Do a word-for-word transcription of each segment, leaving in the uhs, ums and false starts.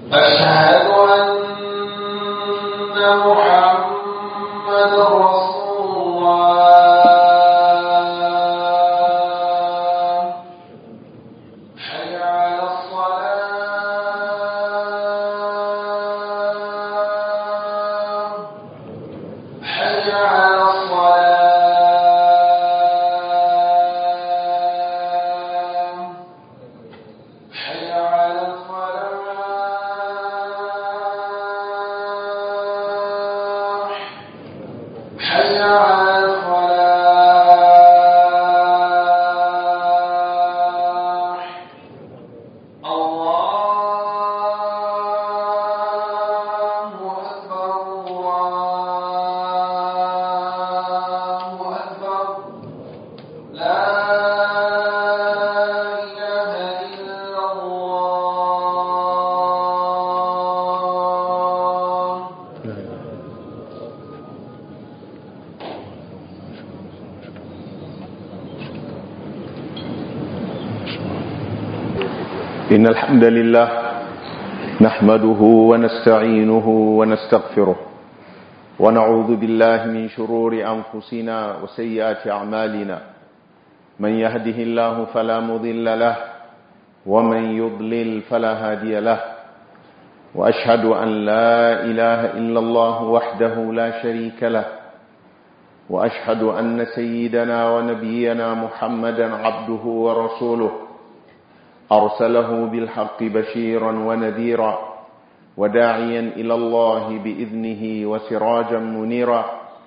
أشهد أن محمدا رسول الله. حي على الصلاة. حي على الصلاة. حي على الفلاح. حي على الفلاح. الله أكبر. الله أكبر. لا إله إلا الله. إن الحمد لله نحمده ونستعينه ونستغفره ونعوذ بالله من شرور أنفسنا وسيئات أعمالنا. من يهده الله فلا مضل له ومن يضلل فلا هادي له. وأشهد أن لا إله إلا الله وحده لا شريك له. وأشهد أن سيدنا ونبينا محمدا عبده ورسوله أرسله بالحق بشيرا ونذيرا وداعيا إلى الله بإذنه وسراجا منيرا.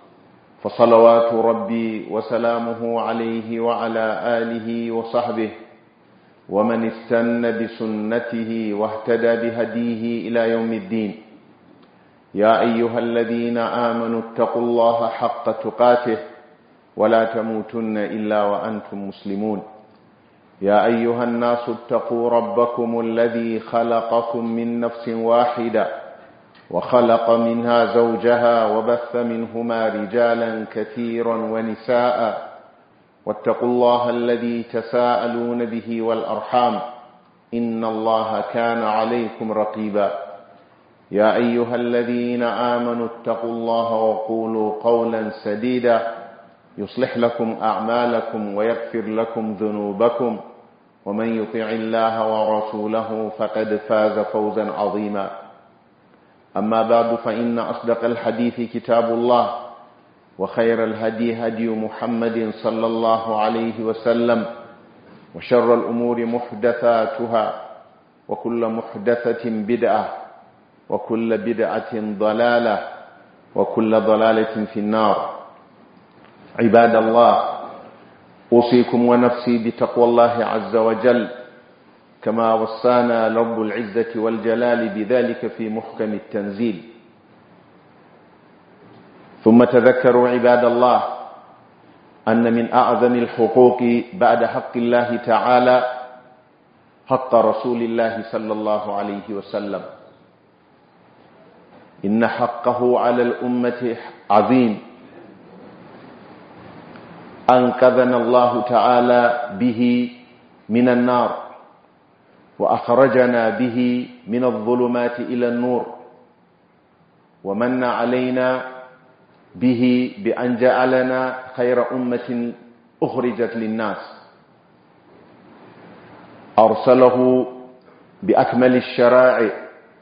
فصلوات ربي وسلامه عليه وعلى آله وصحبه ومن استنى بسنته واهتدى بهديه إلى يوم الدين. يا أيها الذين آمنوا اتقوا الله حق تقاته ولا تموتن إلا وأنتم مسلمون. يا أيها الناس اتقوا ربكم الذي خلقكم من نفس واحدة وخلق منها زوجها وبث منهما رجالا كثيرا ونساء. واتقوا الله الذي تساءلون به والأرحام إن الله كان عليكم رقيبا. يا أيها الذين آمنوا اتقوا الله وقولوا قولا سديدا يصلح لكم أعمالكم ويغفر لكم ذنوبكم ومن يطع الله ورسوله فقد فاز فوزا عظيما. أما بعد فإن أصدق الحديث كتاب الله وخير الهدي هدي محمد صلى الله عليه وسلم وشر الأمور محدثاتها وكل محدثة بدعة وكل بدعة ضلالة وكل ضلالة في النار. عباد الله، أوصيكم ونفسي بتقوى الله عز وجل كما وصانا رب العزة والجلال بذلك في محكم التنزيل. ثم تذكروا عباد الله أن من أعظم الحقوق بعد حق الله تعالى حق رسول الله صلى الله عليه وسلم. إن حقه على الأمة عظيم. أنقذنا الله تعالى به من النار وأخرجنا به من الظلمات إلى النور، ومن علينا به بأن جعلنا خير أمة أخرجت للناس. أرسله بأكمل الشرائع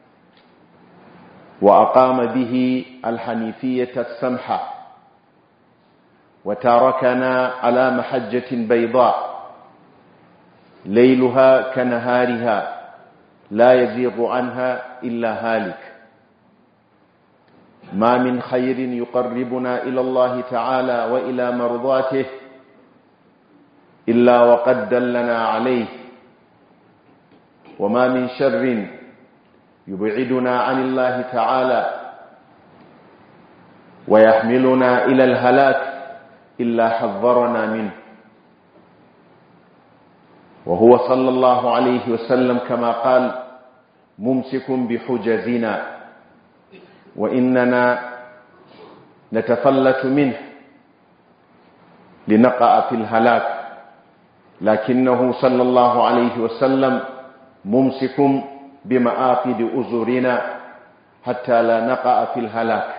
وأقام به الحنيفية السمحة وتركنا على محجة بيضاء ليلها كنهارها لا يزيغ عنها إلا هالك. ما من خير يقربنا إلى الله تعالى وإلى مرضاته إلا وقد دلنا عليه، وما من شر يبعدنا عن الله تعالى ويحملنا إلى الهلاك إلا حذرنا منه. وهو صلى الله عليه وسلم كما قال: ممسك بحجزنا وإننا نتفلت منه لنقع في الهلاك، لكنه صلى الله عليه وسلم ممسك بمآقد أزرنا حتى لا نقع في الهلاك.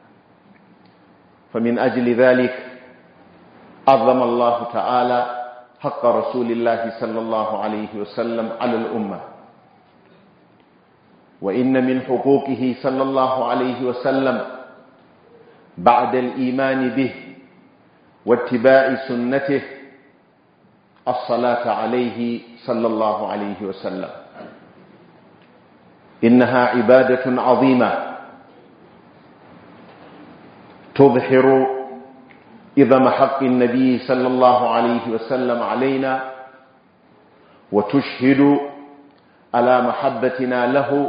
فمن أجل ذلك عظم الله تعالى حق رسول الله صلى الله عليه وسلم على الأمة. وإن من حقوقه صلى الله عليه وسلم بعد الإيمان به واتباع سنته الصلاة عليه صلى الله عليه وسلم. إنها عبادة عظيمة تظهر عظم حق النبي صلى الله عليه وسلم علينا، وتشهد على محبتنا له،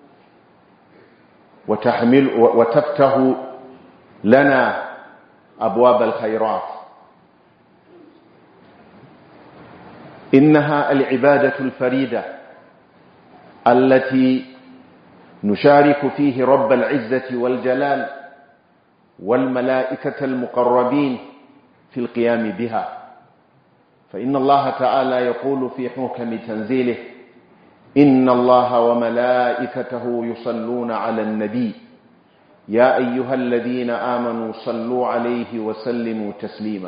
وتحمل وتفتح لنا أبواب الخيرات. إنها العبادة الفريدة التي نشارك فيه رب العزة والجلال والملائكة المقربين في القيام بها. فإن الله تعالى يقول في محكم تنزيله: إن الله وملائكته يصلون على النبي يا أيها الذين آمنوا صلوا عليه وسلموا تسليما.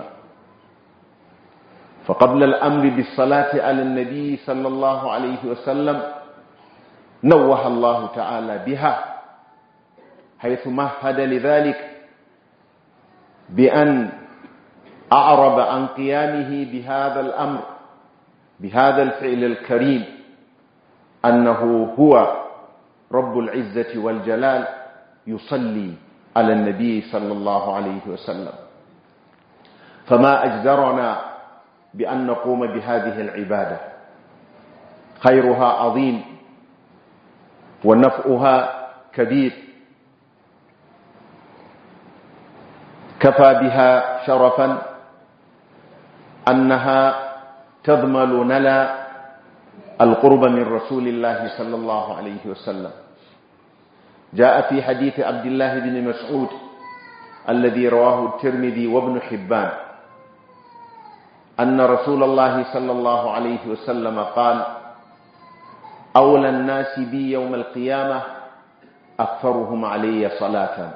فقبل الأمر بالصلاة على النبي صلى الله عليه وسلم نوه الله تعالى بها، حيث مهد لذلك بأن أعرب عن قيامه بهذا الأمر، بهذا الفعل الكريم، أنه هو رب العزة والجلال يصلي على النبي صلى الله عليه وسلم. فما أجدرنا بأن نقوم بهذه العبادة، خيرها عظيم ونفعها كبير. كفى بها شرفا أنها تضمن لنا القرب من رسول الله صلى الله عليه وسلم. جاء في حديث عبد الله بن مسعود الذي رواه الترمذي وابن حبان أن رسول الله صلى الله عليه وسلم قال: أولى الناس بي يوم القيامة أكثرهم علي صلاة،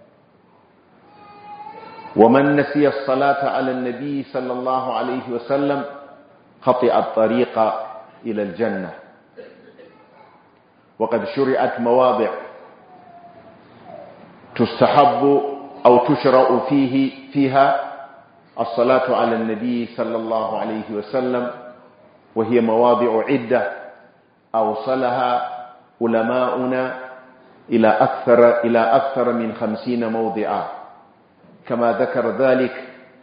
ومن نسي الصلاة على النبي صلى الله عليه وسلم خطئ الطريق إلى الجنة. وقد شرعت مواضع تستحب أو تشرع فيه فيها الصلاة على النبي صلى الله عليه وسلم، وهي مواضع عدة أوصلها علماؤنا إلى أكثر, إلى أكثر من خمسين موضعا، كما ذكر ذلك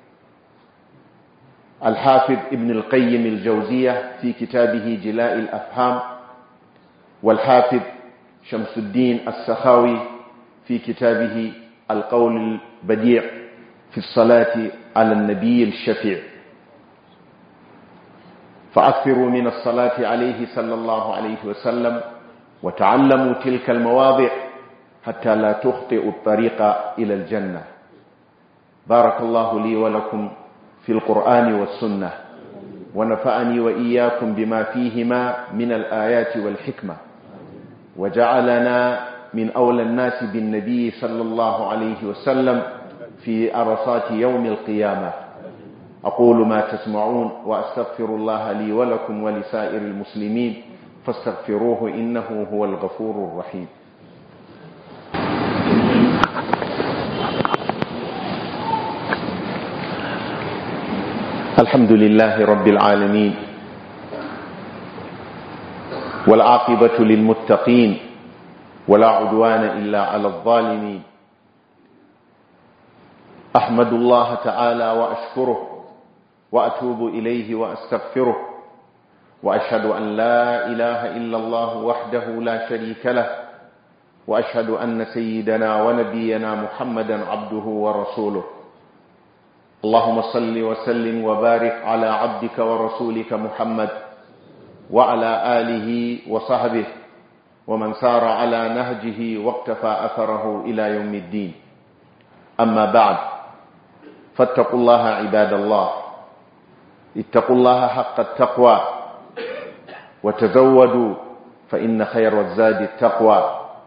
الحافظ ابن القيم الجوزية في كتابه جلاء الأفهام، والحافظ شمس الدين السخاوي في كتابه القول البديع في الصلاة على النبي الشفيع. فأكثروا من الصلاة عليه صلى الله عليه وسلم، وتعلموا تلك المواضع حتى لا تخطئوا الطريق إلى الجنة. بارك الله لي ولكم في القرآن والسنة، ونفعني وإياكم بما فيهما من الآيات والحكمة، وجعلنا من أولى الناس بالنبي صلى الله عليه وسلم في عرصات يوم القيامة. أقول ما تسمعون وأستغفر الله لي ولكم ولسائر المسلمين فاستغفروه إنه هو الغفور الرحيم. الحمد لله رب العالمين، والعاقبة للمتقين، ولا عدوان إلا على الظالمين. أحمد الله تعالى وأشكره وأتوب إليه وأستغفره، وأشهد أن لا إله إلا الله وحده لا شريك له، وأشهد أن سيدنا ونبينا محمدا عبده ورسوله. اللهم صل وسلم وبارك على عبدك ورسولك محمد وعلى آله وصحبه ومن سار على نهجه واقتفى أثره إلى يوم الدين. أما بعد، فاتقوا الله عباد الله، اتقوا الله حق التقوى، وتزودوا فإن خير الزاد التقوى.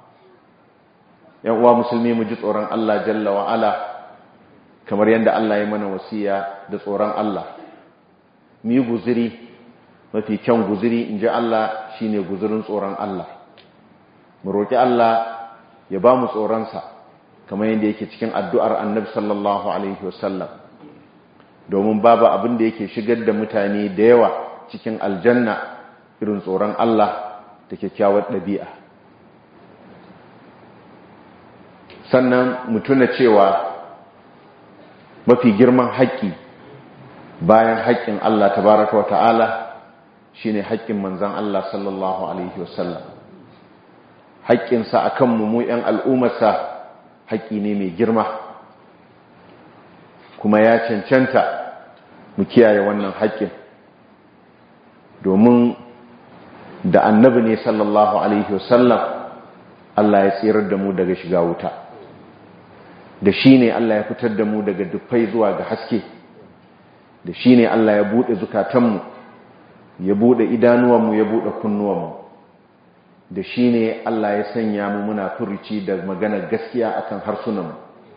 yan uwa musulmi mu ji tsoron Allah jalla wa ala kamar yadda Allah ya mana wasiya da tsoron Allah. mu yi guziri, mafi kyan guziri in ji Allah shine guzirin tsoron Allah. mu roƙi Allah ya ba mu tsoronsa kamar yadda yake cikin addu'ar annabi sallallahu alaihi wasallam, domin babu abin da yake shigar da mutane da yawa cikin aljanna irin tsoron Allah da kyakkyawar ɗabi'a. sannan mu tuna cewa mafi girman haƙƙi bayan haƙƙin Allah tabaraka wa ta'ala shine haƙƙin manzon Allah sallallahu alaihi wasallam. haƙƙinsa a kanmu mu ‘yan al'ummarsa haƙƙi ne mai girma, kuma ya cancanta mu kiyaye wannan haƙƙin, domin da annabi ne sallallahu alaihi wasallam Allah ya tsirar da mu daga shiga wuta, da shi ne Allah ya fitar da mu daga dufai zuwa ga haske, da shi ne Allah ya buɗe zukatanmu, ya buɗe idanuwanmu, ya buɗe kunnuwanmu, da shi ne Allah ya sanya mu muna furuci da maganar gaskiya akan harsunanmu,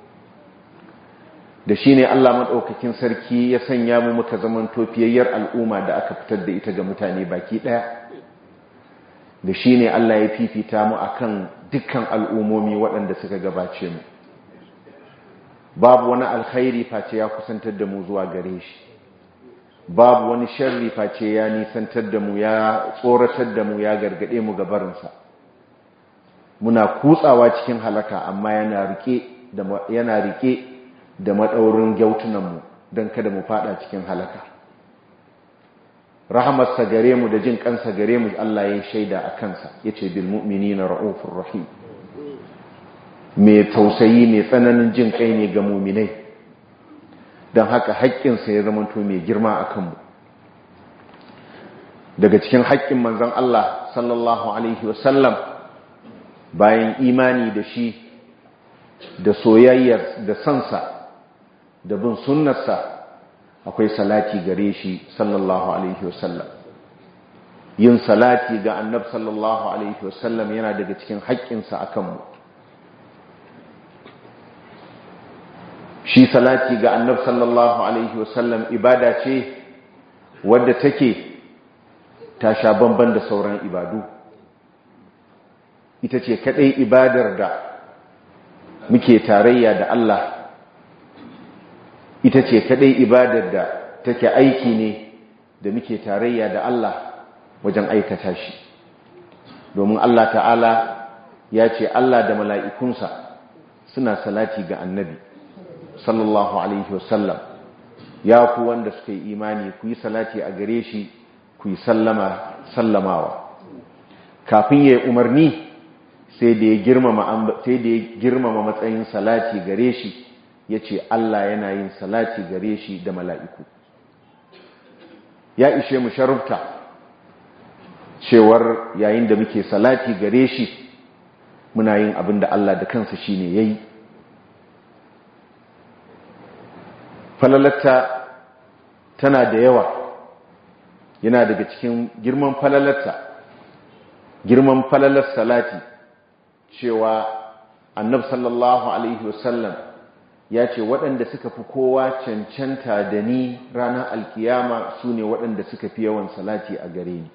da shi ne Allah maɗaukakin sarki ya sanya mu muka zaman tofiyayyar al'umma da aka fitar da ita ga mutane baki ɗaya, da shi ne Allah ya fifita mu akan dukkan al'ummomi waɗanda suka gabace mu. babu wani alkhairi face ya kusantar da mu zuwa gare shi, babu wani sharri face ya nisantar da mu, ya tsoratar da mu, ya gargade mu ga barinsa. muna kutsawa cikin halaka, amma yana rike da yana rike da madaurin gyautunan mu dan kada mu fada cikin halaka. rahamarsa gare mu da jin kansa gare mu Allah ya shaida a kansa, yace bil mu'minina raufur rahim, mai tausayi mai tsananin jin kai ne ga mu'minai. don haka haƙƙinsa ya zamanto mai girma a kanmu. daga cikin haƙƙin manzon Allah sallallahu alaihi wasallam bayan imani da shi da soyayyar da sansa da bin sunnarsa akwai salati gare shi sallallahu alaihi wasallam. yin salati ga annab sallallahu alaihi wasallam yana daga cikin haƙƙinsa a kanmu. shi salati ga annab sallallahu alaihi wasallam ibada ce wadda take ta sha bamban da sauran ibadu. ita ce kadai ibadar da muke tarayya da Allah, ita ce kadai ibadar da take aiki ne da muke tarayya da Allah wajen aikata shi, domin Allah ta'ala ya ce Allah da mala'ikunsa suna salati ga annabi sallallahu alaihi wasallam. ya ku wanda suka yi imani ku yi salati a gare shi, ku yi sallama sallamawa. kafin ya yi umarni sai da ya girmama sai da ya girmama matsayin salati gare shi, ya ce Allah yana yin salati gare shi da mala'iku. ya ishe mu sharufta cewar yayin da muke salati gare shi muna yin abin da Allah da kansa shi ne ya yi. falalatta tana da yawa, yana daga cikin girman falalatta girman falalar salati cewa annab sallallahu alaihi wasallam ya ce waɗanda suka fi kowa cancanta da ni ranar alkiyama su ne waɗanda suka fi yawan salati a gare ni.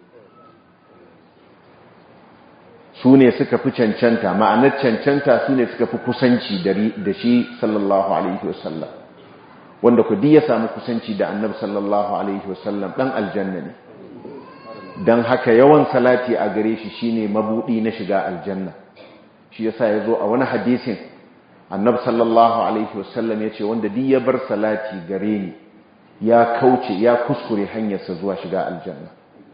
su ne suka fi cancanta, ma'anar cancanta su ne suka fi kusanci da shi sallallahu alaihi wasallam. wanda ku ya samu kusanci da annab sallallahu alaihi wasallam ɗan aljanna ne. don haka yawan salati a gare shi shine mabuɗi na shiga aljanna. shi yasa ya zo a wani hadisin annab sallallahu alaihi wasallam ya ce wanda duk ya bar salati gare ni ya kauce ya kuskure hanyarsa zuwa shiga aljanna.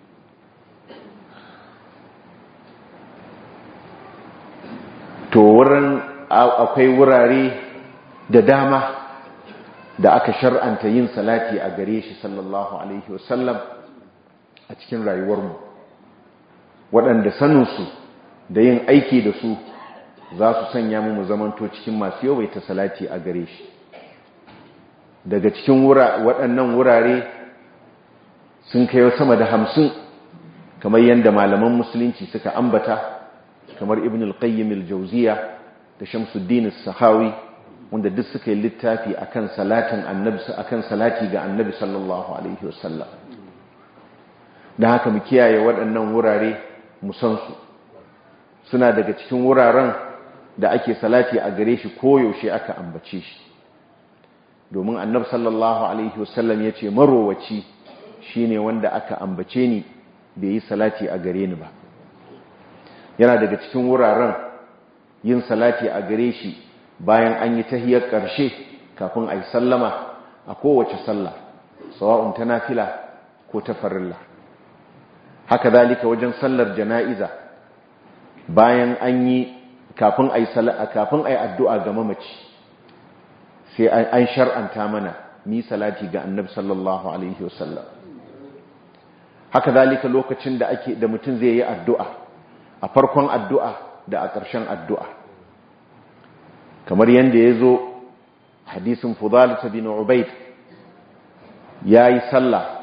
to wurin akwai wurare da dama da aka shar'anta yin salati a gare shi sallallahu alaihi wasallam a cikin rayuwarmu, waɗanda saninsu da yin aiki da su za su sanya mu mu zamanto cikin masu yawaita salati a gare shi. daga cikin waɗannan wurare sun kai sama da hamsin kamar yadda malaman musulunci suka ambata kamar ibn al-qayyim al-jawziya da shamsuddin as-sahawi wanda duk suka yi littafi akan salatin annabi akan salati ga annabi sallallahu alaihi wasallam. dan haka mu kiyaye waɗannan wurare mu san su, suna daga cikin wuraren da ake salati a gare shi koyaushe aka ambace shi, domin annabi sallallahu alaihi wasallam ya ce marowaci shine wanda aka ambace ni bai yi salati a gare ni ba. Yana daga cikin wuraren yin salati a gare shi bayan an yi tahiyar ƙarshe kafin a yi sallama a kowace sallah, sawa'un ta nafila ko ta farilla. Haka zalika wajen sallar jana'iza bayan an yi kafin a yi kafin a yi addu'a ga mamaci sai an shar'anta mana ni salati ga annabi sallallahu alaihi wasallam. Haka zalika lokacin da ake da mutum zai yi addu'a, a farkon addu'a da a ƙarshen addu'a, kamar yadda ya zo hadisin Fudalata bin Ubayd, ya yi sallah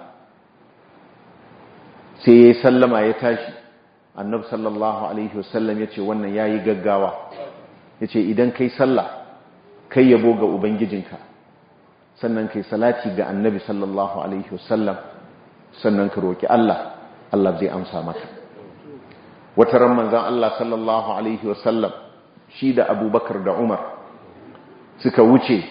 sai ya yi sallama ya tashi, annabi sallallahu alaihi wasallam ya ce wannan ya yi gaggawa, ya ce idan kai sallah kai yabo ga Ubangijinka sannan kai salati ga annabi sallallahu alaihi wasallam sannan ka roki Allah, Allah zai amsa maka. Wata ran manzon Allah sallallahu alaihi wasallam shi da Abubakar da Umar suka wuce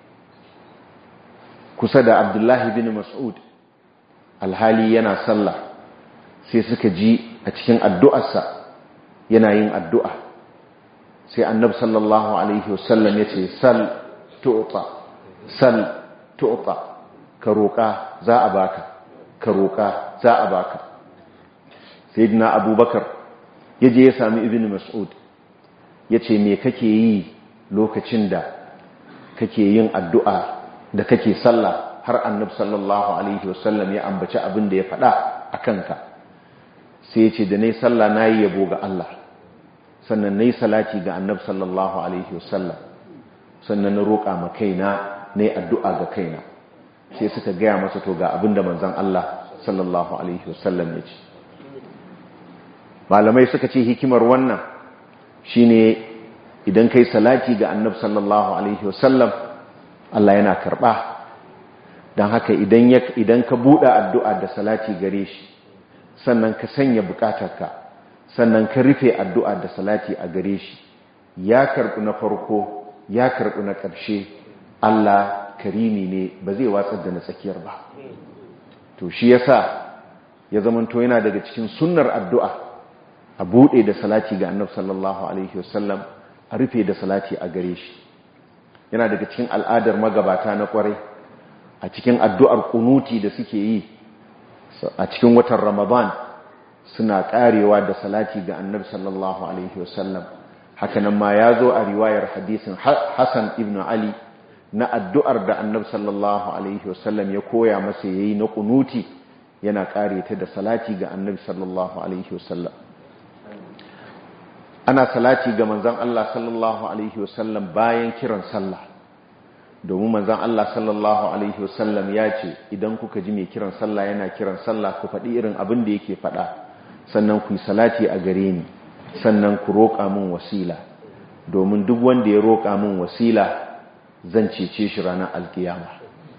kusa da Abdullahi bin Mas'ud alhali yana sallah, sai suka ji a cikin addu'arsa yana yin addu'a, sai annabi sallallahu alaihi wasallam ya ce sal tu'ta sal tu'ta, ka roƙa za a baka, ka roƙa za a baka. Sayyidina Abubakar ya je ya sami Ibn Mas'ud ya ce me kake yi lokacin da kake yin addu'a da kake sallah har annabi sallallahu alaihi wasallam ya ambaci abin da ya faɗa a kanka? Sai ya ce da nayi sallah nayi yabo ga Allah, sannan nayi salati ga annabi sallallahu alaihi wasallam, sannan na roƙa ma kaina nayi addu'a ga kaina. Sai suka gaya masa to ga abin da manzon Allah sallallahu alaihi wasallam ya ce. Malamai suka ce hikimar wannan shine idan kai salati ga annabi sallallahu alaihi wasallam Allah yana karba. Dan haka idan ya idan ka buɗe addu'a da salati gare shi, sannan ka sanya bukatarka, sannan ka rufe addu'a da salati a gare shi, ya karɓi na farko ya karɓi na ƙarshe. Allah karimi ne, ba zai watsar da na tsakiyar ba. To shi yasa ya zamanto yana daga cikin sunnar addu'a a buɗe da salati ga annabi sallallahu alaihi wasallam, a rufe da salati a gare shi. Yana daga cikin al'adar magabata na kwarai a cikin addu'ar kunuti da suke yi a cikin watan Ramadan, suna karewa da salati ga annabi sallallahu alaihi wasallam. Hakanan ma ya zo a riwayar hadisin Hassan ibn Ali na addu'ar da annabi sallallahu alaihi wasallam ya koya masa yayi na kunuti, yana kare ta da salati ga annabi sallallahu alaihi wasallam. Ana salati ga manzon Allah sallallahu alaihi wasallam bayan kiran sallah, domin manzon Allah sallallahu alaihi wasallam ya ce idan kuka ji mai kiran sallah yana kiran sallah ku faɗi irin abin da yake faɗa, sannan ku yi salati a gare ni, sannan ku roƙa min wasila, domin duk wanda ya roƙa min wasila zan cece shi ranar alkiyama.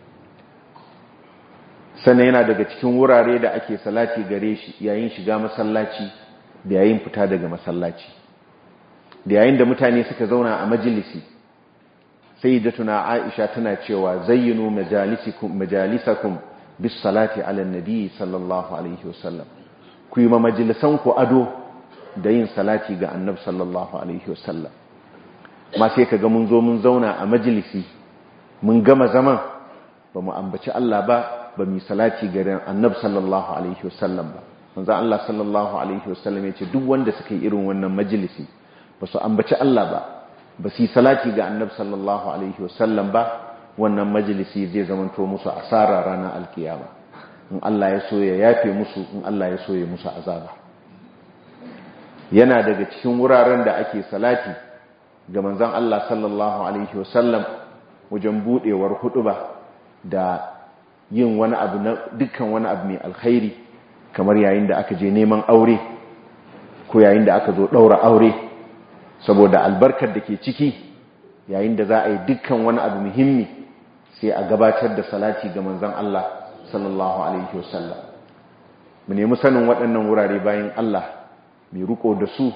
Sannan yana daga cikin wurare da ake salati gare shi yayin shiga masallaci da yayin fita daga masallaci, da yayin da mutane suka zauna a majalisi. Sayyidatuna Aisha tana cewa zayyinu majalisikum majalisakum bis salati ala nabi sallallahu alaihi wasallam, ku yi ma majalisan ku ado da yin salati ga annabi sallallahu alaihi wasallam. Ma sai kaga mun zo mun zauna a majalisi mun gama zaman ba mu ambaci Allah ba, ba mu salati ga annabi sallallahu alaihi wasallam ba. Manzo Allah sallallahu alaihi wasallam ya ce duk wanda suka yi irin wannan majalisi ba su ambaci Allah ba, ba su yi salati ga annabi sallallahu alaihi wasallam ba, wannan majalisi zai zamanto musu asara ranar alkiyama. In Allah ya so ya yafe musu, in Allah ya so ya musu azaba. Yana daga cikin wuraren da ake salati ga manzon Allah sallallahu alaihi wasallam wajen budewar huduba da yin wani abu na dukkan wani abu mai alkhairi, kamar yayin da aka je neman aure ko yayin da aka zo ɗaura aure, saboda albarkar da ke ciki yayin da za a yi dukkan wani abu muhimmi sai a gabatar da salati ga manzon Allah sallallahu alaihi wasallam. Mu nemi sanin waɗannan wurare bayan Allah, mu riko da su,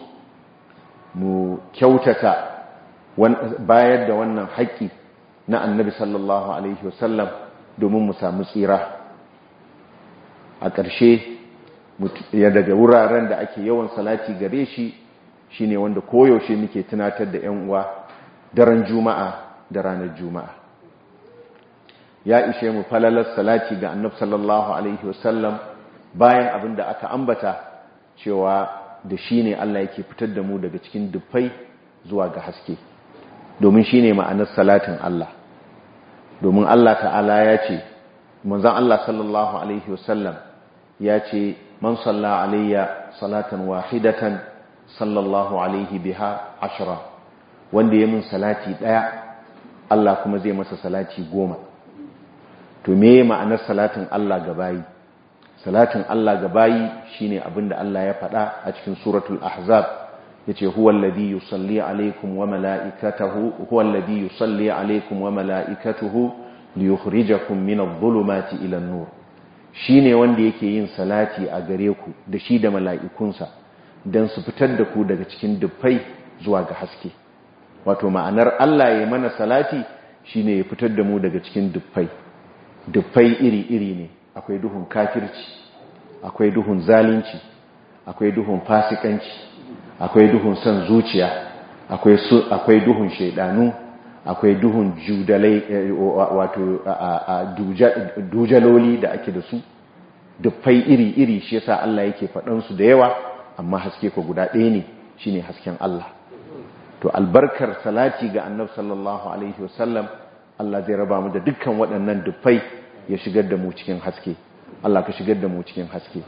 mu kyautata bayar da wannan haƙƙi na annabi sallallahu alaihi wasallam domin mu samu tsira. A ƙarshe ya daga wuraren da ake yawan salati gare shi shine wanda koyaushe muke tunatar da ƴan uwa daren juma'a da ranar juma'a. Ya ishe mu falalar salati ga annabi sallallahu alaihi wasallam bayan abin da aka ambata cewa da shi ne Allah yake fitar da mu daga cikin dufai zuwa ga haske, domin shi ne ma'anar salatin Allah. Domin Allah ta'ala ya ce, manzan Allah sallallahu alaihi wasallam ya ce, man salla alayya salatan wahidatan sallallahu alaihi biha ashra, wanda ya min salati daya Allah kuma zai masa salati goma. To me ma'anar salatin Allah ga bayi? Salatin Allah ga bayi shine abinda Allah ya faɗa a cikin suratul ahzab, yace huwa alladhi yusalli alaykum wa malaikatahu huwa alladhi yusalli alaykum wa malaikatuhu liyukhrijakum min adh-dhulumati ila an-nur. Shine wanda yake yin salati a gare ku da shi da mala'ikunsa dan su fitar da ku daga cikin dufai zuwa ga haske. Wato ma'anar Allah ya mana salati shine ya fitar da mu daga cikin dufai. Dufai iri-iri ne, akwai duhun kafirci, akwai duhun zalunci, akwai duhun fasikanci, akwai duhun son zuciya, akwai akwai duhun shaidanu, akwai duhun judalai wato dujaloli da ake da su. Dufai iri-iri, shi yasa Allah yake faɗan su da yawa, amma haske ko guda ɗaya ne, shine hasken Allah. To albarkar salati ga Annabi sallallahu alaihi wasallam, Allah zai raba mu da dukkan waɗannan dufai ya shigar da mu cikin haske. Allah ka shigar da mu cikin haske.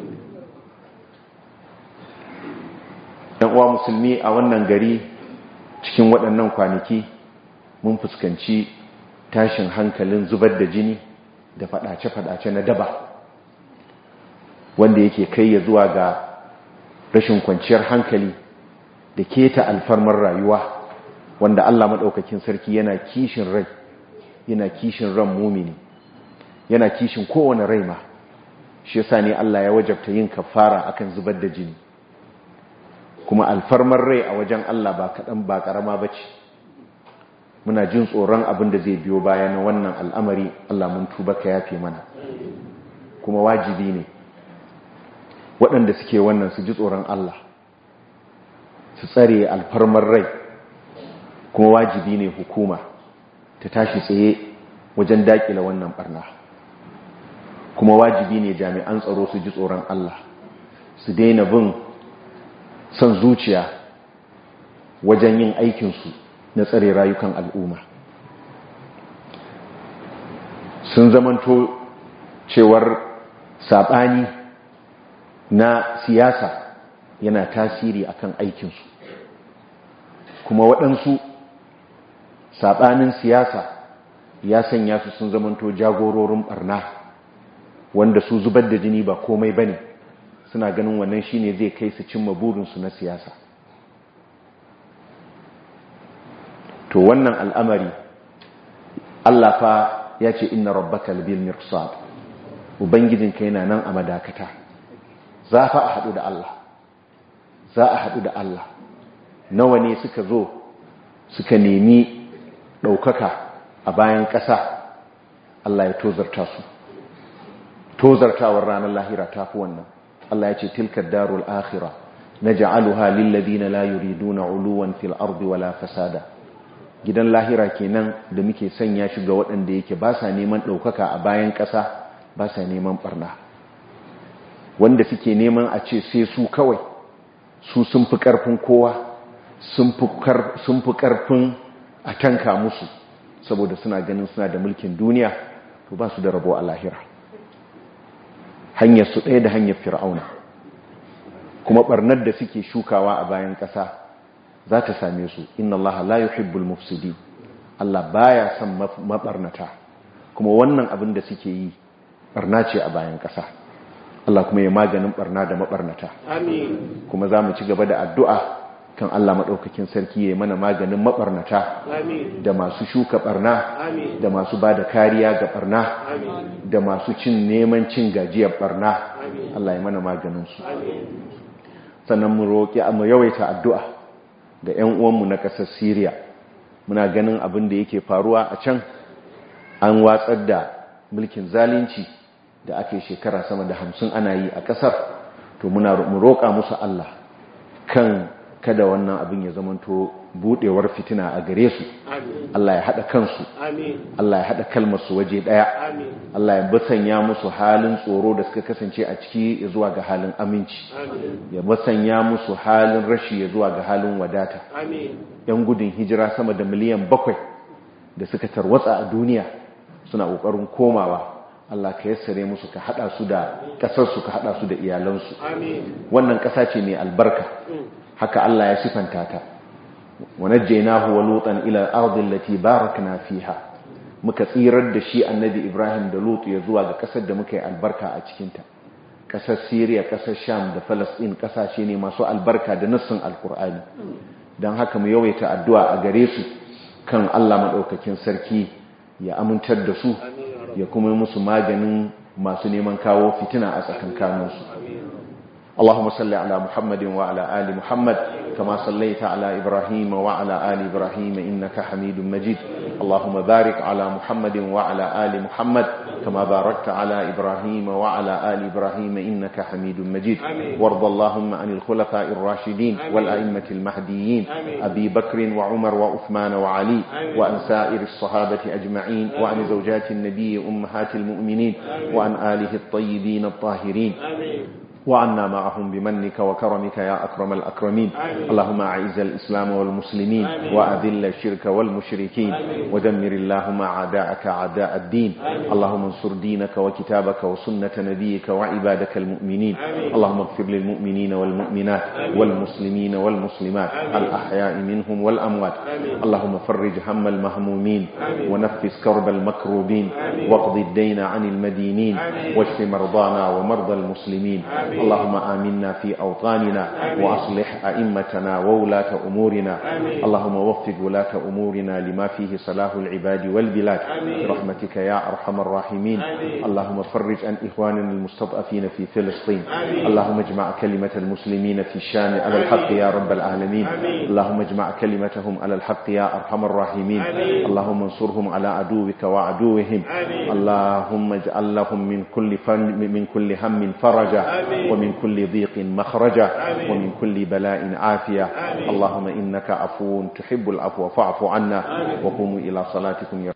Ɗan uwa musulmi, a wannan gari cikin waɗannan kwanaki mun fuskanci tashin hankalin zubar da jini da faɗace-faɗace na daba, wanda yake kai ya zuwa ga rashin kwanciyar hankali da keta alfarmar rayuwa, wanda Allah maɗaukakin sarki yana kishin rai, yana kishin ran mumini, yana kishin kowane rai ma. Shi yasa ne Allah ya wajabta yin kafara akan zubar da jini. Kuma alfarmar rai a wajen Allah ba kaɗan ba ƙarama ba ce. Muna jin tsoron abin da zai biyo bayan wannan al'amari. Allah mun tuba ka yafe mana. Kuma wajibi ne waɗanda suke wannan su ji tsoron Allah, su tsare alfarmar rai. Kuma wajibi ne hukuma ta tashi tsaye wajen daƙila wannan barna. Kuma wajibi ne jami'an tsaro su ji tsoron Allah, su daina bin son zuciya wajen yin aikinsu na tsare rayukan al'umma. Sun zamanto cewar saɓani na siyasa yana tasiri akan aikinsu, kuma waɗansu saɓanin siyasa ya sanya su sun zamanto jagororin ɓarna, wanda su zubar da jini ba komai bane, suna ganin wannan shine zai kai su cimma burinsu na siyasa. To wannan al'amari Allah fa ya ce inna rabbaka labil mirsad, ubangijinka yana nan a madakata. Za fa a haɗu da Allah, za a haɗu da Allah. Nawa ne suka zo suka nemi ɗaukaka a bayan ƙasa, Allah ya tozarta su. Tozartawar ranar lahira ta fi wannan. Allah ya ce tilka darul akhirah naj'aluha lil ladina la yuriduna uluwan fil ardi wala fasada. Gidan lahira kenan da muke sanya shi ga waɗanda yake ba sa neman ɗaukaka a bayan ƙasa, ba sa neman barna, wanda suke neman a ce sai su kawai su sun fi ƙarfin kowa, sun fi ƙarfin a tanka musu saboda suna ganin suna da mulkin duniya, to ba su da rabo a lahira. Hanyar su ɗaya da hanyar fir'auna, kuma ɓarnar da suke shukawa a bayan ƙasa za ta same su. Inna Allah la yuhibbul mufsidin, Allah baya son mabarnata, kuma wannan abin da suke yi barna ce a bayan ƙasa. Allah kuma ya maganin barna da mabarnata amin kuma za mu ci gaba da addu'a kan Allah maɗaukakin sarki ya mana maganin mabarnata amin da masu shuka barna amin da masu ba da kariya ga barna amin da masu cin neman cin gajiyar barna amin Allah ya mana maganinsu amin sannan mu roƙi mu yawaita addu'a ga ‘yan uwanmu na ƙasar Siriya muna ganin abin da yake faruwa a can an watsar da mulkin zalunci da ake shekara sama da hamsin ana yi a ƙasar to muna mu roƙa musu Allah kan kada wannan abin ya zamanto budewar fitina a gare su amin Allah ya haɗa kansu amin Allah ya haɗa kalmarsu waje ɗaya amin Allah ya basanya musu halin tsoro da suka kasance a ciki ya zuwa ga halin aminci amin ya basanya musu halin rashi ya zuwa ga halin wadata amin yan gudun hijira sama da miliyan bakwai da suka tarwatsa a duniya suna ƙoƙarin komawa Allah ka yassare musu ka haɗa su da ƙasarsu ka haɗa su da iyalansu amin wannan ƙasa ce mai albarka haka Allah ya sifanta ta wa najjaynahu wa lutan ila al-ardi allati barakna fiha muka tsirar da shi annabi Ibrahim da Lut ya zuwa ga kasar da muka yi albarka a cikin ta kasar Syria kasar Sham da Palestine kasashe ne masu albarka da nassin alqur'ani dan haka mu yawaita addu'a a gare su kan Allah madaukakin sarki ya amintar da su ya kuma musu maganin masu neman kawo fitina a tsakankaninsu اللهم صل على محمد وعلى آل محمد كما صليت على إبراهيم وعلى آل إبراهيم إنك حميد مجيد اللهم بارك على محمد وعلى آل محمد كما باركت على إبراهيم وعلى آل إبراهيم إنك حميد مجيد وارض اللهم عن الخلفاء الراشدين والأئمة المهديين أبي بكر وعمر وعثمان وعلي وعن سائر الصحابة أجمعين وعن زوجات النبي أمهات المؤمنين وعن آله الطيبين الطاهرين وعنا معهم بمنك وكرمك يا أكرم الأكرمين اللهم أعز الإسلام والمسلمين وأذل الشرك والمشركين ودمر اللهم أعداءك أعداء الدين اللهم انصر دينك وكتابك وسنة نبيك وعبادك المؤمنين اللهم اغفر للمؤمنين والمؤمنات والمسلمين والمسلمات الأحياء منهم والأموات اللهم فرج هم المهمومين ونفس كرب المكروبين واقض الدين عن المدينين واشف مرضانا ومرضى المسلمين اللهم آمنا في أوطاننا وأصلح أئمتنا وولاة أمورنا اللهم وفق ولاة أمورنا لما فيه صلاح العباد والبلاد برحمتك يا أرحم الراحمين اللهم فرج عن إخواننا المستضعفين في فلسطين اللهم اجمع كلمة المسلمين في الشام على الحق يا رب العالمين اللهم اجمع كلمتهم على الحق يا أرحم الراحمين اللهم انصرهم على عدوك وعدوهم اللهم اجعل لهم من كل فن من كل هم فرجا ومن كل ضيق مخرجا ومن كل بلاء عافية اللهم إنك عفو تحب العفو فاعف عنا وقوموا إلى صلاتكم.